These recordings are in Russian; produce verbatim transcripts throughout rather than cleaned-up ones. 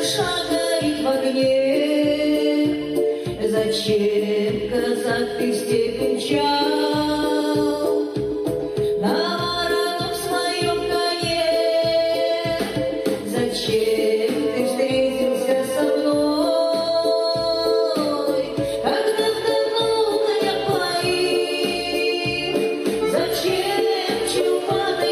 душа горит в огне. Зачем, казак, ты степь мчал на вороном своем коне? Зачем ты встретился со мной, когда вдохнул коня поил? Зачем чуматой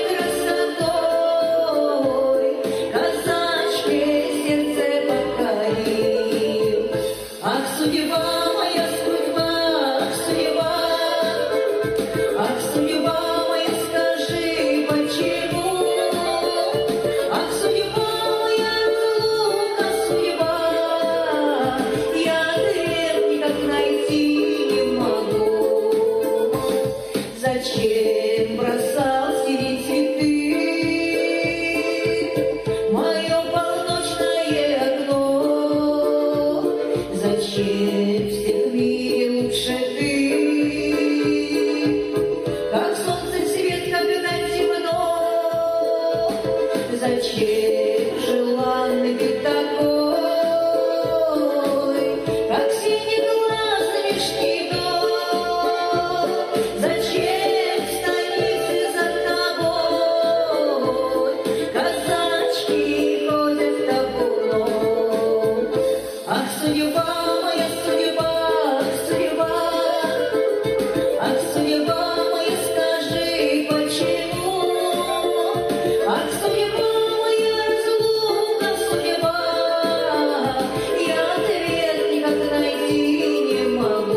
красотой казачке сердце покорил? Ах, судьба моя, судьба, ах, судьба, ах, судьба моя, скажи, почему? Ах, судьба моя, разлука, судьба, я ответ никак найти не могу. Зачем бросал сири цветы в мое полночное окно? Зачем всех в мире лучше ты? Как солнце свет, когда темно. Зачем желанный ты такой, как синий глаз мешки дом? Зачем в станице за тобой казачки ходят табуном? Ах, судьба моя, судьба, ах, судьба, ах, судьба моя, скажи, почему? Ах, судьба моя, разлука, судьба, я ответ никак найти не могу.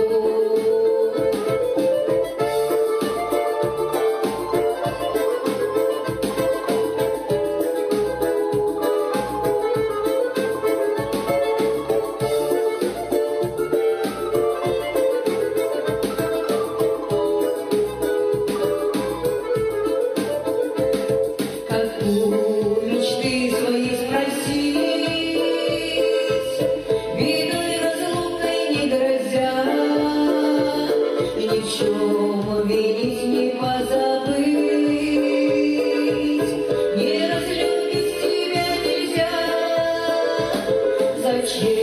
Как у мечты своей спросить, бедой разлукой не грозят, ни в чем винить, не позабыть, не разлюбить тебя нельзя. Зачем